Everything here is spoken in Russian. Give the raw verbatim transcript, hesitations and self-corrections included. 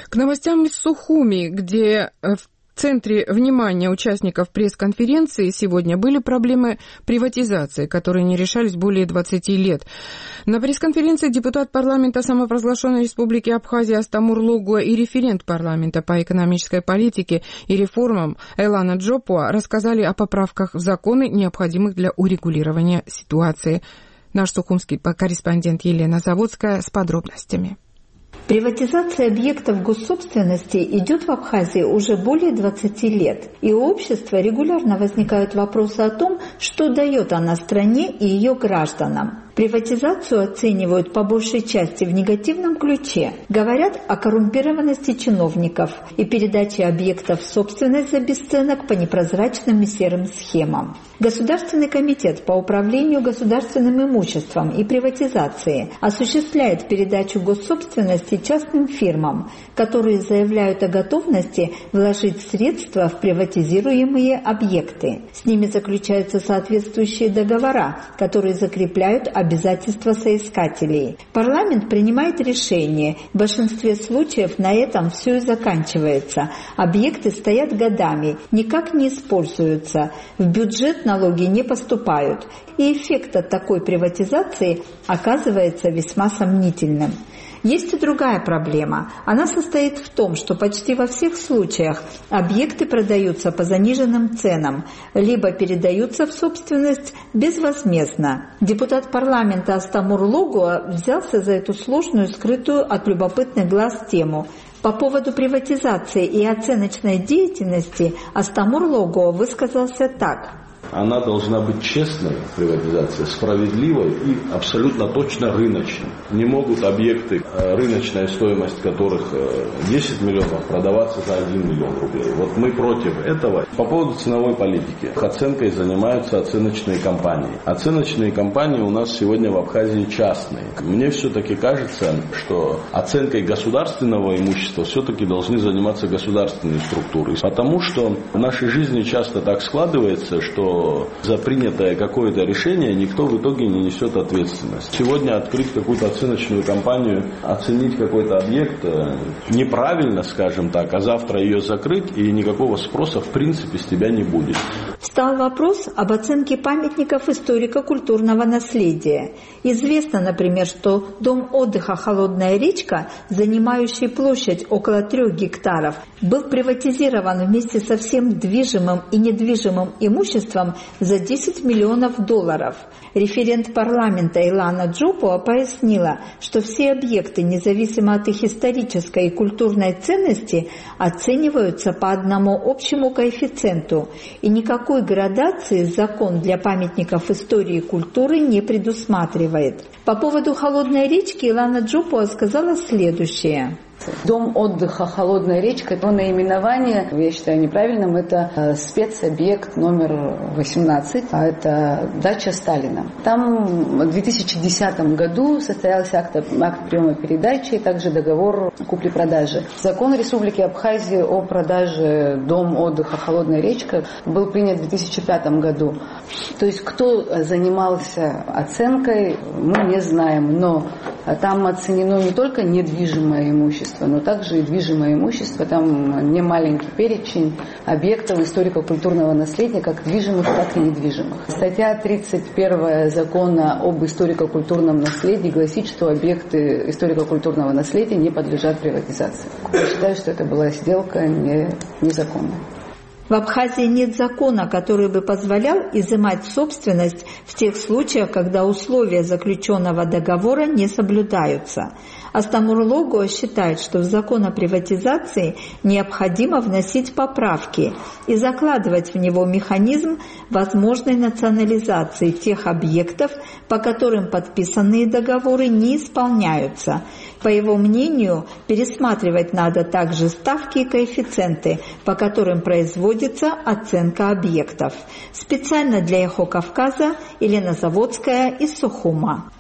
К новостям из Сухуми, где в В центре внимания участников пресс-конференции сегодня были проблемы приватизации, которые не решались более двадцати лет. На пресс-конференции депутат парламента самопровозглашенной республики Абхазия Астамур Логуа и референт парламента по экономической политике и реформам Элана Джопуа рассказали о поправках в законы, необходимых для урегулирования ситуации. Наш сухумский корреспондент Елена Заводская с подробностями. Приватизация объектов госсобственности идет в Абхазии уже более двадцати лет, и у общества регулярно возникают вопросы о том, что дает она стране и ее гражданам. Приватизацию оценивают по большей части в негативном ключе. Говорят о коррумпированности чиновников и передаче объектов в собственность за бесценок по непрозрачным и серым схемам. Государственный комитет по управлению государственным имуществом и приватизации осуществляет передачу госсобственности частным фирмам, которые заявляют о готовности вложить средства в приватизируемые объекты. С ними заключаются соответствующие договора, которые закрепляют обязательства обязательства соискателей. Парламент принимает решение. В большинстве случаев на этом все и заканчивается. Объекты стоят годами, никак не используются, в бюджет налоги не поступают. И эффект от такой приватизации оказывается весьма сомнительным. Есть и другая проблема. Она состоит в том, что почти во всех случаях объекты продаются по заниженным ценам, либо передаются в собственность безвозмездно. Депутат парламента Астамур Логуа взялся за эту сложную, скрытую от любопытных глаз тему. По поводу приватизации и оценочной деятельности Астамур Логуа высказался так. Она должна быть честной, приватизация, справедливой и абсолютно точно рыночной. Не могут объекты, рыночная стоимость которых десять миллионов, продаваться за один миллион рублей. Вот мы против этого. По поводу ценовой политики. Оценкой занимаются оценочные компании. Оценочные компании у нас сегодня в Абхазии частные. Мне все-таки кажется, что оценкой государственного имущества все-таки должны заниматься государственные структуры. Потому что в нашей жизни часто так складывается, что за принятое какое-то решение никто в итоге не несет ответственность. Сегодня открыть какую-то оценочную компанию, оценить какой-то объект неправильно, скажем так, а завтра ее закрыть, и никакого спроса в принципе с тебя не будет. Встал вопрос об оценке памятников историко-культурного наследия. Известно, например, что дом отдыха «Холодная речка», занимающий площадь около трех гектаров, был приватизирован вместе со всем движимым и недвижимым имуществом за десять миллионов долларов. Референт парламента Элана Джопуа пояснила, что все объекты, независимо от их исторической и культурной ценности, оцениваются по одному общему коэффициенту, и никакой градации закон для памятников истории и культуры не предусматривает. По поводу «Холодной речки» Элана Джопуа сказала следующее. Дом отдыха «Холодная речка», его наименование, я считаю неправильным, это спецобъект номер восемнадцать, а это дача Сталина. Там в две тысячи десятом году состоялся акт, акт приема передачи и также договор купли-продажи. Закон Республики Абхазия о продаже дом отдыха «Холодная речка» был принят в две тысячи пятом году. То есть кто занимался оценкой, мы не знаем, но там оценено не только недвижимое имущество, но также и движимое имущество. Там не маленький перечень объектов историко-культурного наследия, как движимых, так и недвижимых. Статья тридцать первая закона об историко-культурном наследии гласит, что объекты историко-культурного наследия не подлежат приватизации. Я считаю, что это была сделка не, незаконная. В Абхазии нет закона, который бы позволял изымать собственность в тех случаях, когда условия заключенного договора не соблюдаются. Астамур Логуа считает, что в закон о приватизации необходимо вносить поправки и закладывать в него механизм возможной национализации тех объектов, по которым подписанные договоры не исполняются. По его мнению, пересматривать надо также ставки и коэффициенты, по которым производится оценка объектов. Специально для Эхо Кавказа Елена Заводская из Сухума.